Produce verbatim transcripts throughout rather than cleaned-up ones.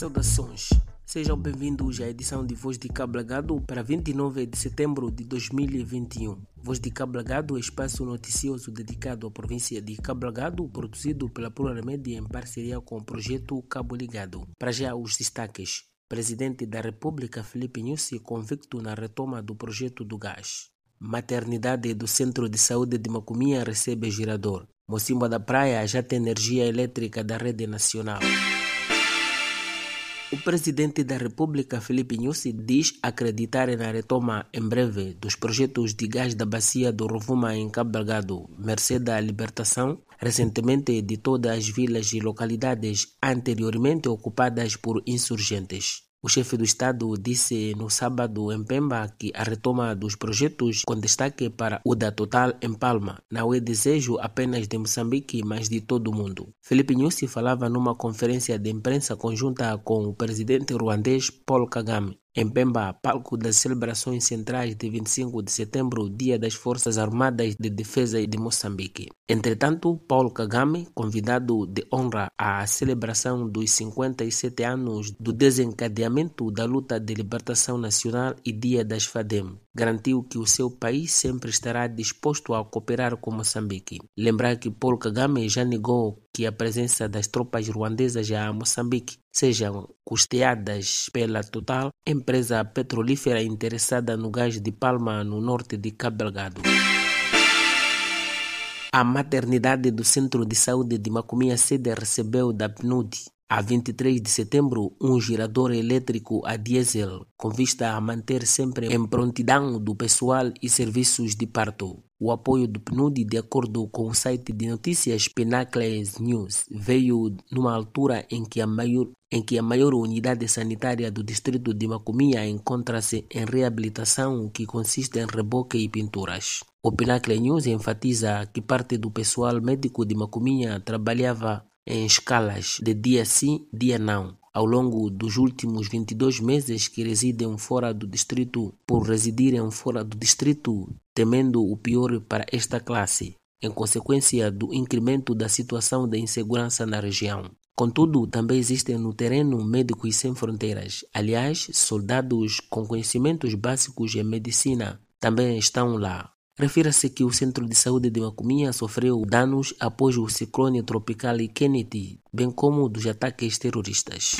Saudações, sejam bem-vindos à edição de Voz de Cabo Lagado para vinte e nove de setembro de dois mil e vinte e um. Voz de Cabo Lagado é espaço noticioso dedicado à província de Cabo Lagado, produzido pela Plural Media em parceria com o projeto Cabo Ligado. Para já os destaques. Presidente da República Filipe Nyusi convicto na retoma do projeto do gás. Maternidade do Centro de Saúde de Macomia recebe gerador. Mocimboa da Praia já tem energia elétrica da rede nacional. O presidente da República, Filipe Nyusi, diz acreditar na retoma em breve dos projetos de gás da bacia do Rovuma em Cabo Delgado, mercê da libertação recentemente de todas as vilas e localidades anteriormente ocupadas por insurgentes. O chefe do Estado disse no sábado em Pemba que a retoma dos projetos com destaque para o da Total em Palma não é desejo apenas de Moçambique, mas de todo o mundo. Filipe Nyusi falava numa conferência de imprensa conjunta com o presidente ruandês Paul Kagame. Em Pemba, palco das celebrações centrais de vinte e cinco de setembro, Dia das Forças Armadas de Defesa de Moçambique. Entretanto, Paul Kagame, convidado de honra à celebração dos cinquenta e sete anos do desencadeamento da luta de libertação nacional e Dia das FADEM, garantiu que o seu país sempre estará disposto a cooperar com Moçambique. Lembrar que Paul Kagame já negou que a presença das tropas ruandesas a Moçambique sejam custeadas pela Total, empresa petrolífera interessada no gás de Palma, no norte de Cabo Delgado. A maternidade do Centro de Saúde de Macomia Sede recebeu da P N U D, a vinte e três de setembro, um gerador elétrico a diesel, com vista a manter sempre em prontidão do pessoal e serviços de parto. O apoio do P N U D, de acordo com o site de notícias Pinacles News, veio numa altura em que a maior, em que a maior unidade sanitária do distrito de Macomia encontra-se em reabilitação, que consiste em reboque e pinturas. O Pinacles News enfatiza que parte do pessoal médico de Macomia trabalhava em escalas de dia sim, dia não, ao longo dos últimos vinte e dois meses que residem fora do distrito, por residirem fora do distrito, temendo o pior para esta classe, em consequência do incremento da situação de insegurança na região. Contudo, também existem no terreno médicos sem fronteiras. Aliás, soldados com conhecimentos básicos em medicina também estão lá. Refira-se que o Centro de Saúde de Macomia sofreu danos após o ciclone tropical Kennedy, bem como dos ataques terroristas.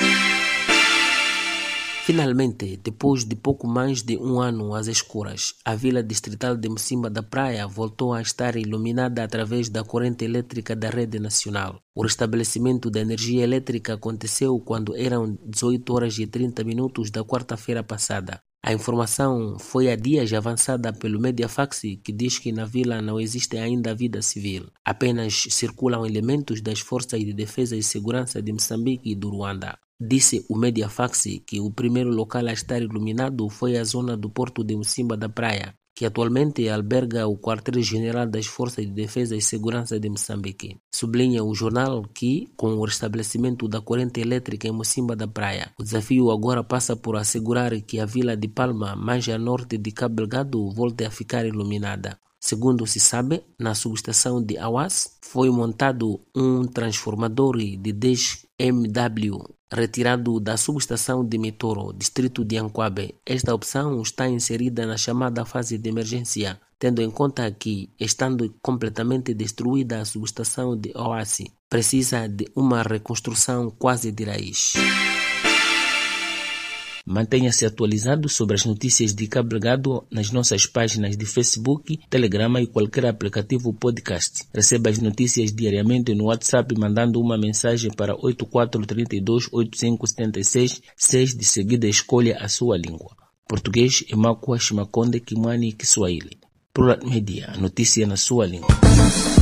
Finalmente, depois de pouco mais de um ano às escuras, a vila distrital de Mocimboa da Praia voltou a estar iluminada através da corrente elétrica da rede nacional. O restabelecimento da energia elétrica aconteceu quando eram dezoito horas e trinta minutos da quarta-feira passada. A informação foi há dias avançada pelo Mediafax, que diz que na vila não existe ainda vida civil. Apenas circulam elementos das Forças de Defesa e Segurança de Moçambique e do Ruanda. Disse o Mediafax que o primeiro local a estar iluminado foi a zona do porto de Mocimboa da Praia, que atualmente alberga o quartel-general das Forças de Defesa e Segurança de Moçambique. Sublinha o jornal que, com o restabelecimento da corrente elétrica em Mocimboa da Praia, o desafio agora passa por assegurar que a vila de Palma, mais a norte de Cabo Delgado, volte a ficar iluminada. Segundo se sabe, na subestação de Awas foi montado um transformador de dez megawatt retirado da subestação de Mitoro, distrito de Anquabe. Esta opção está inserida na chamada fase de emergência, tendo em conta que, estando completamente destruída a subestação de Oasi, precisa de uma reconstrução quase de raiz. Mantenha-se atualizado sobre as notícias de Cabo Delgado nas nossas páginas de Facebook, Telegram e qualquer aplicativo podcast. Receba as notícias diariamente no WhatsApp mandando uma mensagem para oito quatro três dois oito cinco sete seis seis. De seguida escolha a sua língua. Português, Emakwa, Shimakonde, Kimwani e Kiswahili. Plural Media, notícia na sua língua.